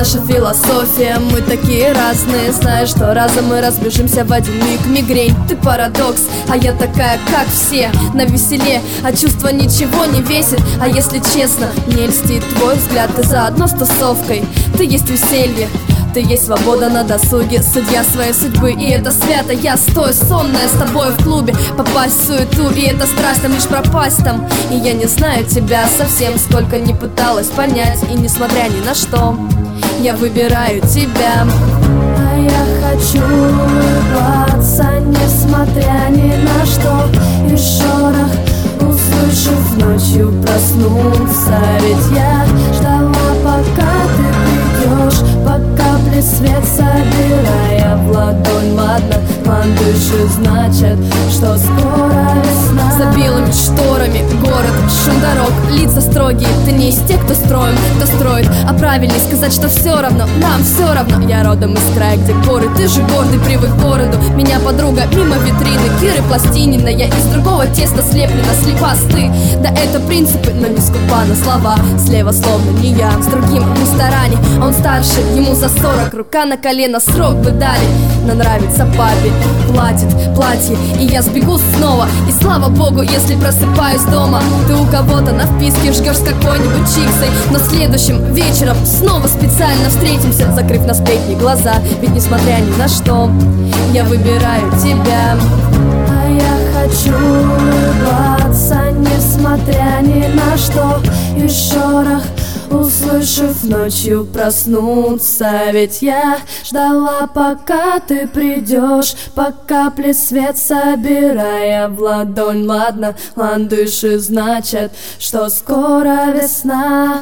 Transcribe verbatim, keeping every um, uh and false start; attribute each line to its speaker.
Speaker 1: наша философия. Мы такие разные, знаешь, что разом мы разбежимся в один миг. Мигрень, ты парадокс, а я такая, как все, на веселе, а чувство ничего не весит. А если честно, мне льстит твой взгляд, ты заодно с тусовкой. Ты есть веселье, ты есть свобода на досуге, судья своей судьбы, и это свято. Я стою сонная с тобой в клубе, попасть в суету, и это страшно лишь пропасть там. И я не знаю тебя совсем, сколько не пыталась понять, и несмотря ни на что, я выбираю тебя.
Speaker 2: А я хочу улыбаться, несмотря ни на что. И шорох, услышав ночью, проснуться. Ведь я ждала, пока ты придешь, по капле свет собирая в ладонь. Ладно, дыши, значит, что скоро весна.
Speaker 1: За белыми шторами город, шум дорог, лица строгие. Ты не из тех, кто строим, кто строит, а правильнее сказать, что все равно, нам все равно. Я родом из края, где горы, ты же гордый, привык к городу. Меня подруга мимо витрины, Киры Пластинина. Я из другого теста слеплена, слепасты. Да это принципы, но не скупа на слова. Слева словно не я, с другим в ресторане. Он старше, ему за сорок, рука на колено, срок бы дали. Но нравится папе, платит платье, и я сбегу снова. И слава богу, если просыпаюсь дома. Ты у кого-то на вписке жгешь с какой-нибудь чиксой, но следующим вечером снова специально встретимся, закрыв на сплетни глаза. Ведь несмотря ни на что, я выбираю тебя.
Speaker 2: А я хочу улыбаться, несмотря ни на что. И шорох, услышав ночью, проснуться. Ведь я ждала, пока ты придешь, по капле свет собирая в ладонь. Ладно, ландыши, значит, что скоро весна.